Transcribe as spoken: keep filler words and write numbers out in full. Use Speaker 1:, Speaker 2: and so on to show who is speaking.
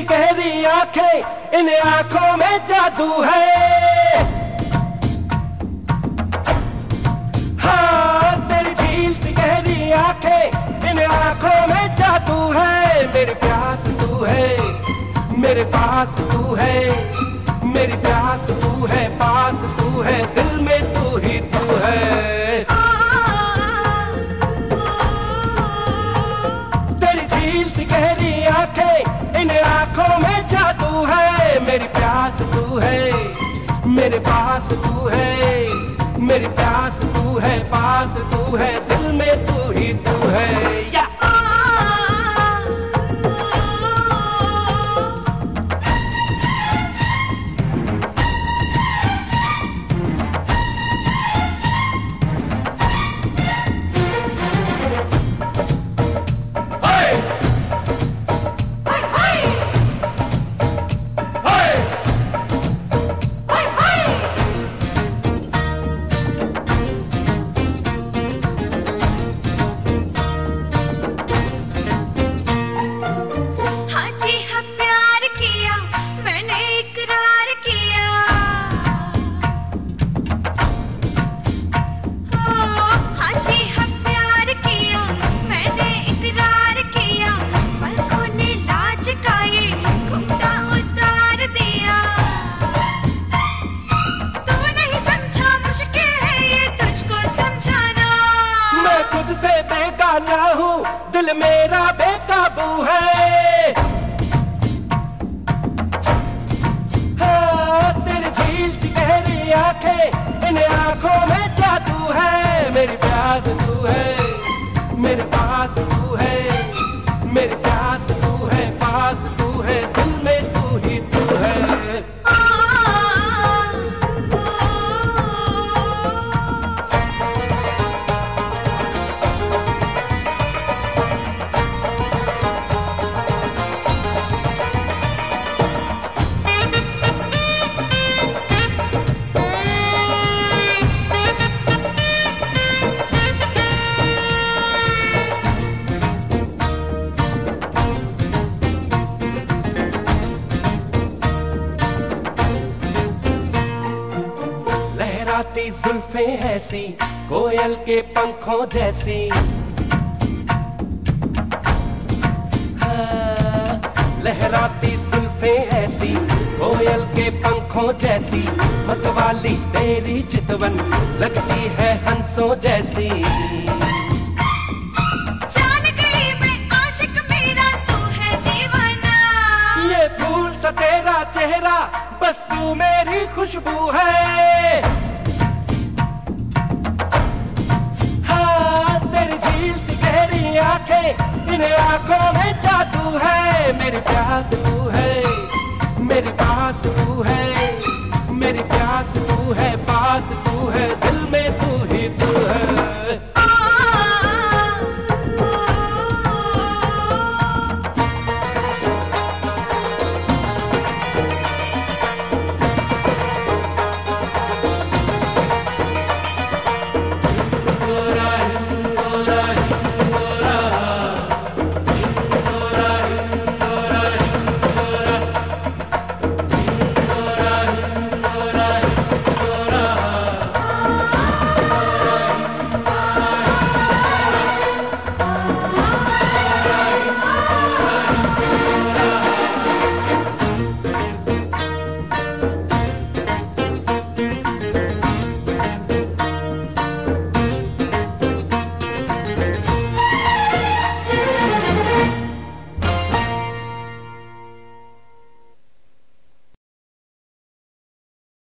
Speaker 1: गहरी आंखें, इन आंखों में जादू है। हाँ, तेरी झील सी गहरी आंखें, इन आंखों में जादू है। मेरे प्यास तू है, मेरे पास तू है, मेरी प्यास तू है, पास तू है, दिल में तू ही तू है। तेरी झील सी गहरी आंखें, इन आंखों में जादू है। मेरी प्यास तू है, मेरे पास तू है, मेरी प्यास तू है, पास तू है, दिल में तू ही तू है। या बेगाना हूँ, दिल मेरा बेकाबू है। हाँ, तेरी झील सी गहरी आंखें, इन आंखों में जादू है। मेरी प्यास तू है, मेरे पास तू है, मेरी प्यास तू है, पास तू है, दिल में तू ही तू है। लहराती जुल्फें ऐसी, कोयल के पंखों जैसी। हाँ, लहराती जुल्फें ऐसी, कोयल के पंखों जैसी। मतवाली तेरी चितवन, लगती है हंसों जैसी।
Speaker 2: जान गई मैं आशिक मेरा, तू है दीवाना।
Speaker 1: ये फूल सा तेरा चेहरा, बस तू मेरी खुशबू है। इन आंखों में जादू है, मेरी प्यास तू